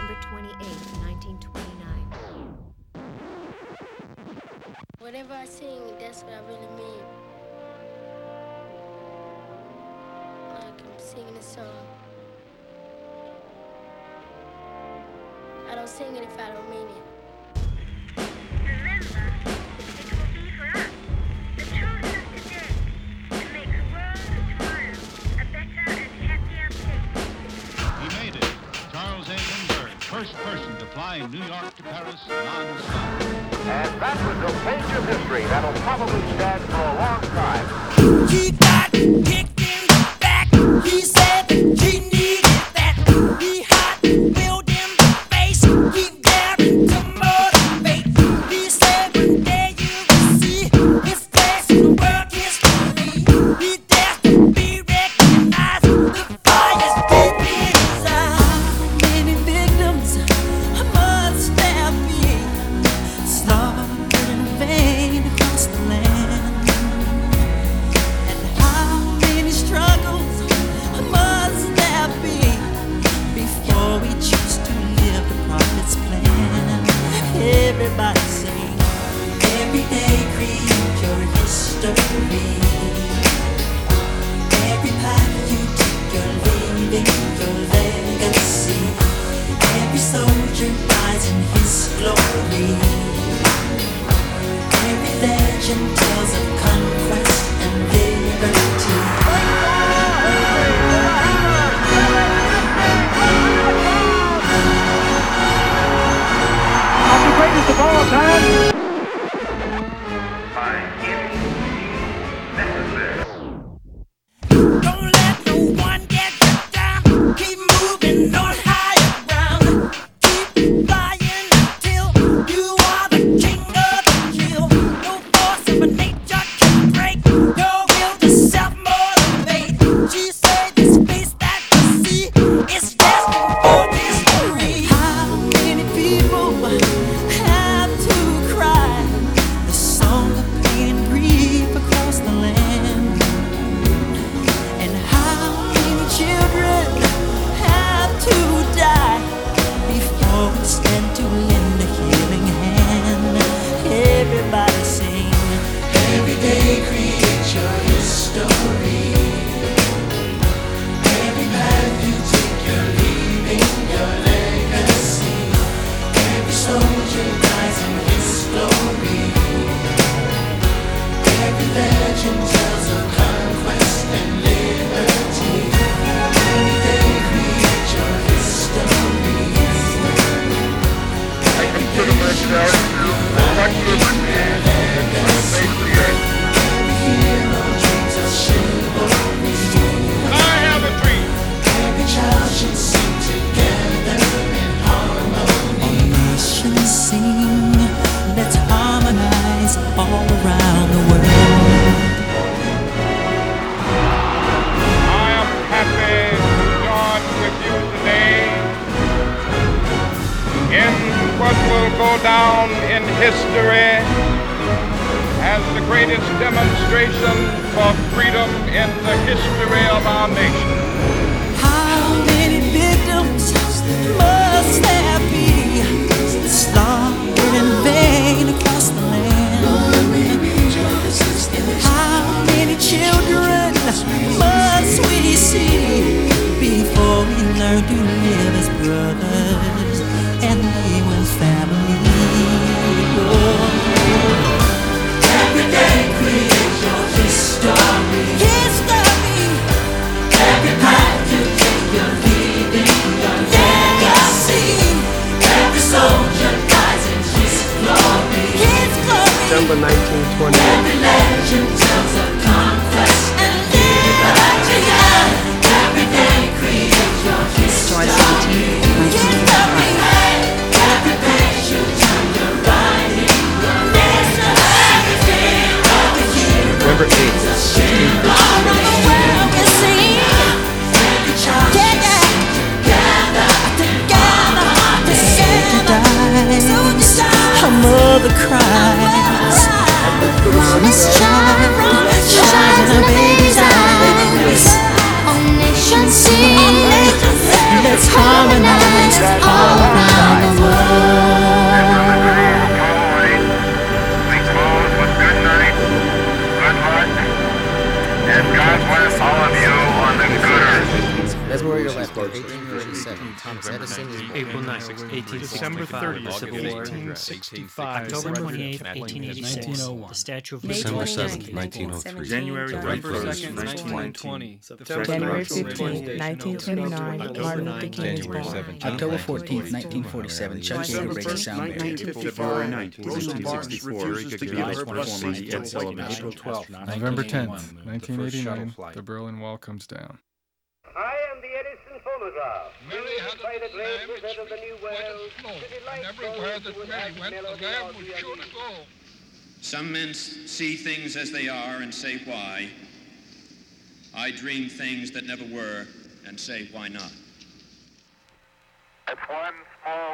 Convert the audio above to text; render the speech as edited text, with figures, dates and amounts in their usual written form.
December 28, 1929. Whatever I sing, that's what I really mean. Like I'm singing a song. I don't sing it if I don't mean it. Remember, it will be for us, the children of today, to make the world of tomorrow a better and happier place. He made it. Charles A. Lindbergh, first person to fly New York to Paris non-stop. And that was a page of history that'll probably stand for a long time. He got kicked in the back. He said he needed that. He hot, willed in the face. He daring to motivate. He said one day you will see his face in world history. He dares to be recognized. The fire's deep in his eyes. Many victims must there be, slaughtered in vain across the land. And how many struggles must there be before we choose to live the prophet's plan? Everybody sing. Every day create your history. Every path you take, you're leaving your legacy. Every soldier dies in his glory. Every legend tells of conquest and liberty. The greatest of all time. By any necessary. Don't let no one get you down. Keep moving on higher ground. Keep flying until you are the king of the kill. No force of nature can break your will to self-motivate. She said the space that you see is destined for history. How many people have to cry the song of pain and grief across the land? And how many children have to die before we stand to lend a healing hand? Everybody sing. Every day create your history. Every path you take, you're leaving your legacy. Every soldier dies in his glory. Every legend tells of conquest and liberty. Every day create your history. I consider myself Every hero dreams of chivalry. I have a dream. Every child should sing together in harmony. All nations sing, let's harmonize all around the world. I am happy to join with you today in what will go down in history as the greatest demonstration for freedom in the history of our nation. How many victims must there be, slaughtered in vain across the land? How many children must we see before we learn to live as brothers and live as family? Every day create your history. History. Every December 30th, Civil War. 1865. October 28th, Kathleen 1886. 1901. The Statue of May Liberty. December 29th, 7th, 1903. January November 2nd, 1920. January 15th, 1929, Martin Luther King is born. October 14th, 1947, Chuck Yeager breaks a sound barrier. February 19th, 1964, Ed Sullivan. April 12th, November 10th, 1989, the Berlin Wall comes down. I am the Edison phonograph. Mary had By the a great lamb wizard of the New World, smoke, to delight and everywhere those that who would Mary have went, the melody lamb or would the sure to unity. go. Some men see things as they are and say why. I dream things that never were and say why not. It's one small